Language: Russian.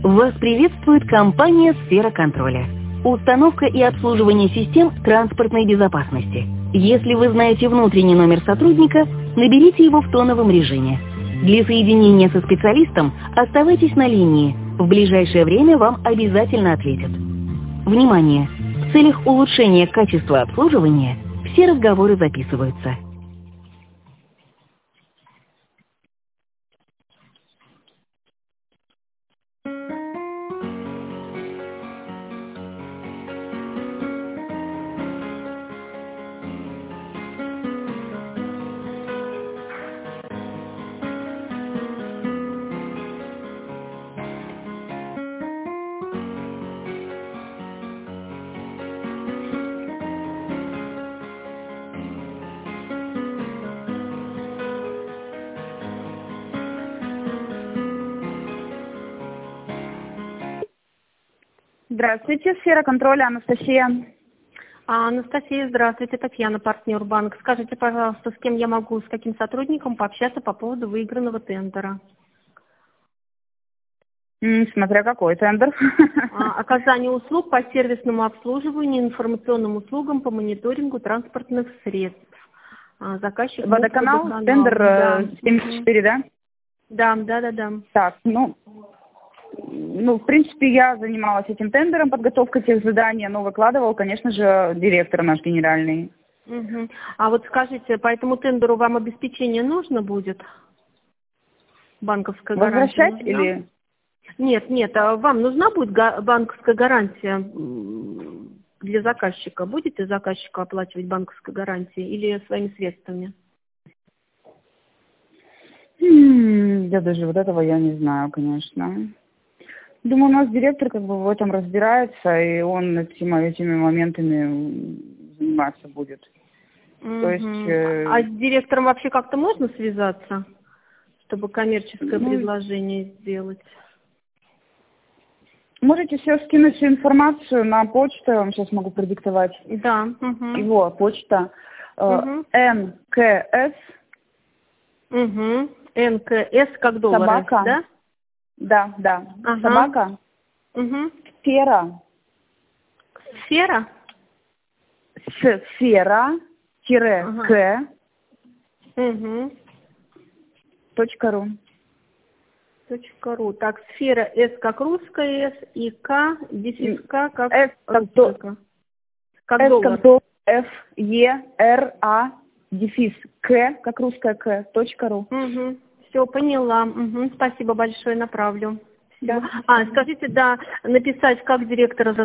Вас приветствует компания «Сфера контроля». Установка и обслуживание систем транспортной безопасности. Если вы знаете внутренний номер сотрудника, наберите его в тоновом режиме. Для соединения со специалистом оставайтесь на линии. В ближайшее время вам обязательно ответят. Внимание! В целях улучшения качества обслуживания все разговоры записываются. Здравствуйте, сфера контроля, Анастасия. Анастасия, здравствуйте, Татьяна, партнер банк. Скажите, пожалуйста, с кем я могу, с каким сотрудником пообщаться по поводу выигранного тендера? Смотря какой тендер. Оказание услуг по сервисному обслуживанию, информационным услугам по мониторингу транспортных средств. Заказчик Водоканал, тендер да. 74, да? Да. Так, в принципе, я занималась этим тендером, подготовкой тех заданий, но выкладывал, конечно же, директор наш генеральный. А вот скажите, по этому тендеру вам обеспечение нужно будет? Банковская гарантия Возвращать нужна? или... Нет, а вам нужна будет банковская гарантия для заказчика? Будете заказчику оплачивать банковской гарантией или своими средствами? Я даже вот этого я не знаю, конечно. Думаю, у нас директор в этом разбирается, и он этими моментами заниматься будет. То есть... А с директором вообще как-то можно связаться, чтобы коммерческое предложение сделать? Можете все скинуть всю информацию на почту, я вам сейчас могу продиктовать. Да. Его почта НКС. НКС как доллары, собака, да? Да. Собака. Сфера. Сфера? Сфера-к. .ру. .ру. Так, сфера С как русская С и К, дефис К как С русская. Как доллар. Ф, Е, Р, А, дефис К, как русская К, .ру. Все, поняла. Спасибо большое, направлю. Да. Скажите, написать как директора